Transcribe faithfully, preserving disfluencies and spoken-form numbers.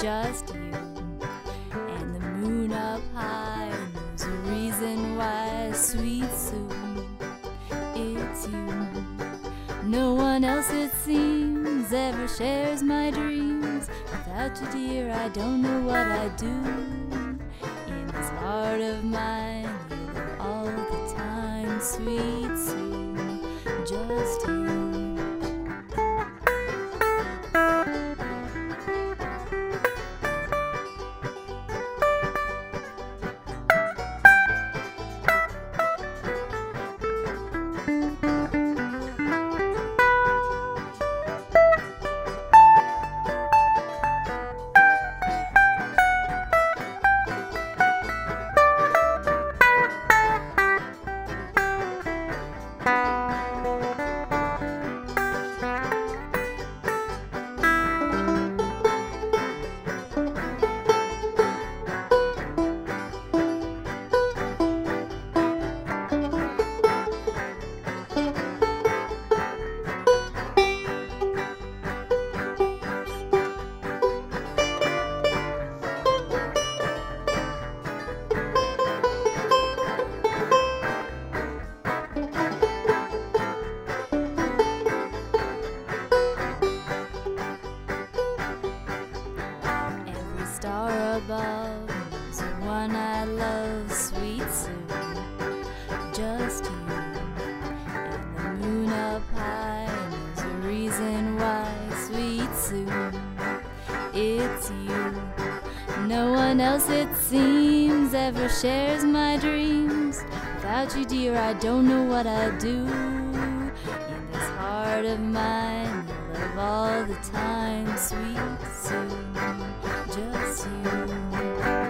just you. And the moon up high knows a reason why, sweet Sue, it's you. No one else, it seems, ever shares my dreams. Without you, dear, I don't know what I'd do. In this heart of mine, you live all the time, sweet Sue, just you. Star above is the one I love, sweet Sue, just you. And the moon up high knows a reason why, sweet Sue, it's you. No one else, it seems, ever shares my dreams. Without you, dear, I don't know what I'd do. In this heart of mine, you live all the time, sweet Sue, just you.